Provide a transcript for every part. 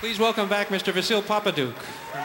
Please welcome back Mr. Vasyl Papaduch.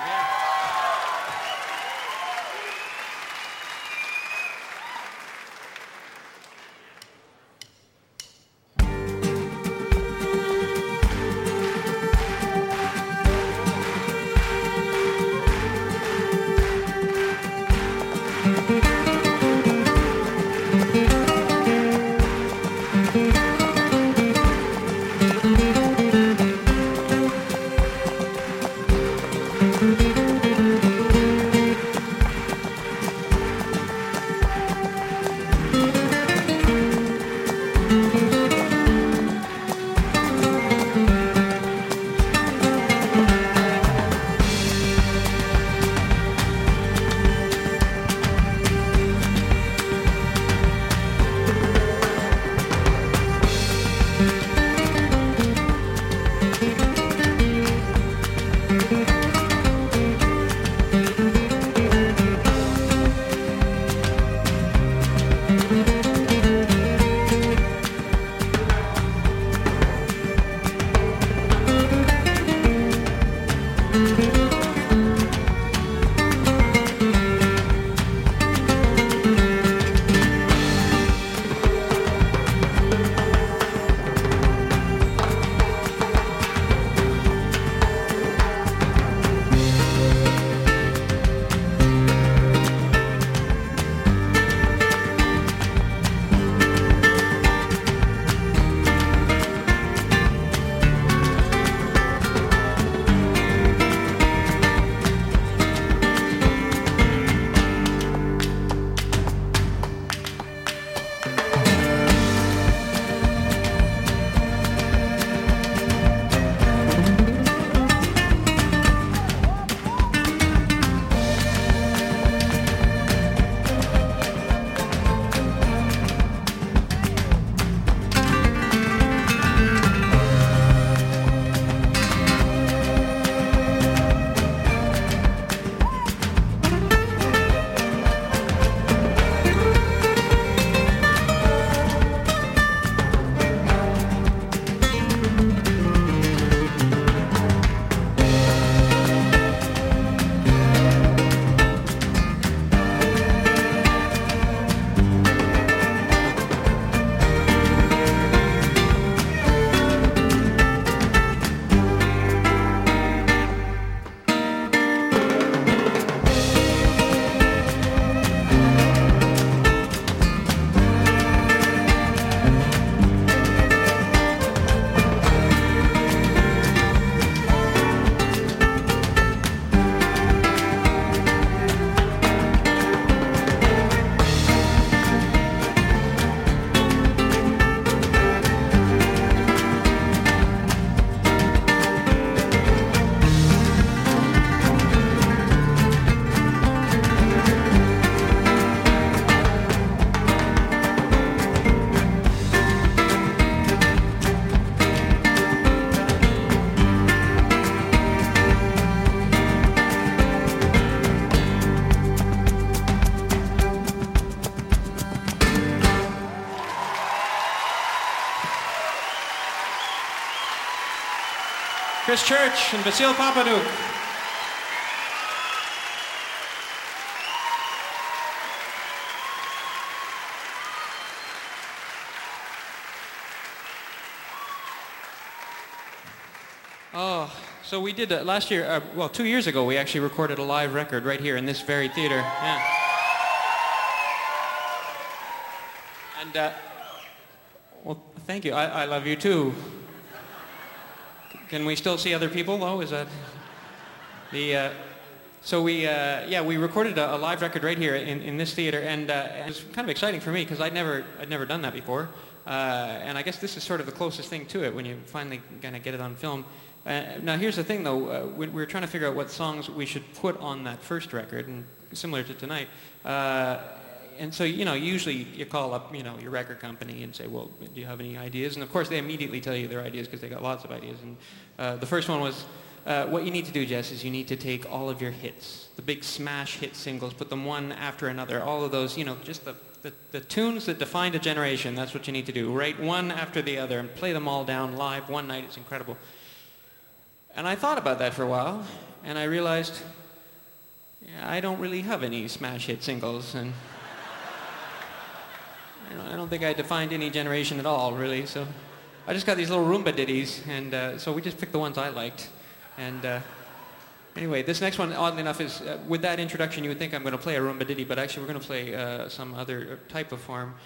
Chris Church and Vasyl Papaduch. Oh, so we did last year, 2 years ago, we actually recorded a live record right here in this very theater. Yeah. And, well, thank you. I love you too. Can we still see other people, though? Is that the... So we recorded a live record right here in this theater, and it was kind of exciting for me because I'd never done that before, and I guess this is sort of the closest thing to it when you finally kind of get it on film. Now here's the thing, though, we're trying to figure out what songs we should put on that first record, and similar to tonight. And so, usually you call up, your record company and say, well, do you have any ideas? And of course, they immediately tell you their ideas because they got lots of ideas. And the first one was, what you need to do, Jess, is you need to take all of your hits, the big smash hit singles, put them one after another, all of those, just the tunes that defined a generation. That's what you need to do. Write one after the other and play them all down live one night. It's incredible. And I thought about that for a while, and I realized I don't really have any smash hit singles, and I don't think I defined any generation at all, really. So I just got these little Roomba ditties, and so we just picked the ones I liked. And anyway, this next one, oddly enough, is with that introduction, you would think I'm going to play a Roomba ditty, but actually we're going to play some other type of form.